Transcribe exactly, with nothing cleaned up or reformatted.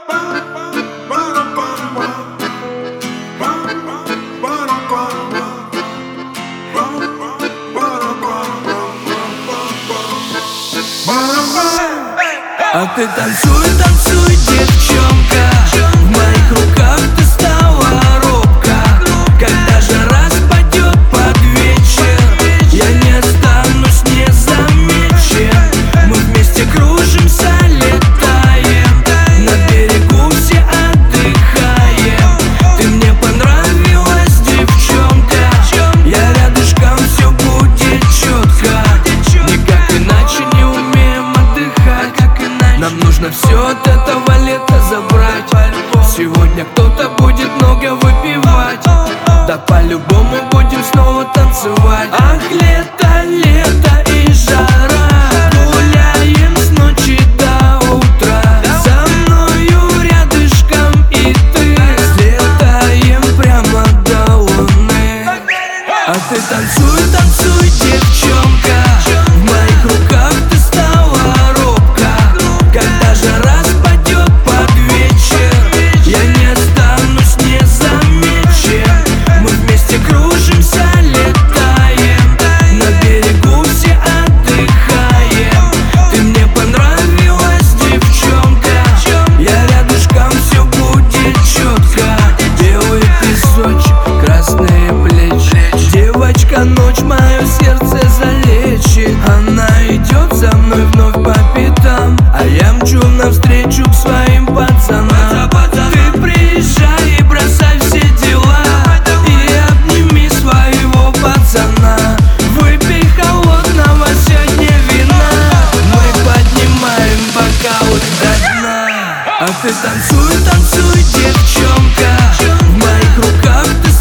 А ты танцуй, танцуй, девчонка, в моих руках ты стала робко. Когда жара спадет под вечер, я не останусь незамечен. Мы вместе кружимся, летаем, на берегу все отдыхаем. Ты мне понравилась, девчонка, я рядышком, все будет четко. Никак иначе не умеем отдыхать. Нам нужно все от этого лета забрать. Сегодня кто-то будет много выпивать, да по-любому будем снова танцевать. Ах, лето, лето и жара, гуляем с ночи до утра. За мною рядышком и ты, слетаем прямо до луны. А ты танцуй, танцуй, девчонка, в моих руках ты стала робко. Когда жара спадет под вечер, я не останусь незамечен. Мы вместе кружимся, летаем, на берегу все отдыхаем. Ты мне понравилась, девчонка, я рядышком, все будет четко. Белый песочек, красные плечи, девочка, ночь мое сердце залечит. Она идет за мной вновь по пятам, а я мчу навстречу к своим пацанам. Ты приезжай и бросай все дела, и обними своего пацана. Выпей холодного сегодня вина, мы поднимаем бокалы до дна. А ты танцуй, танцуй, девчонка, в моих руках ты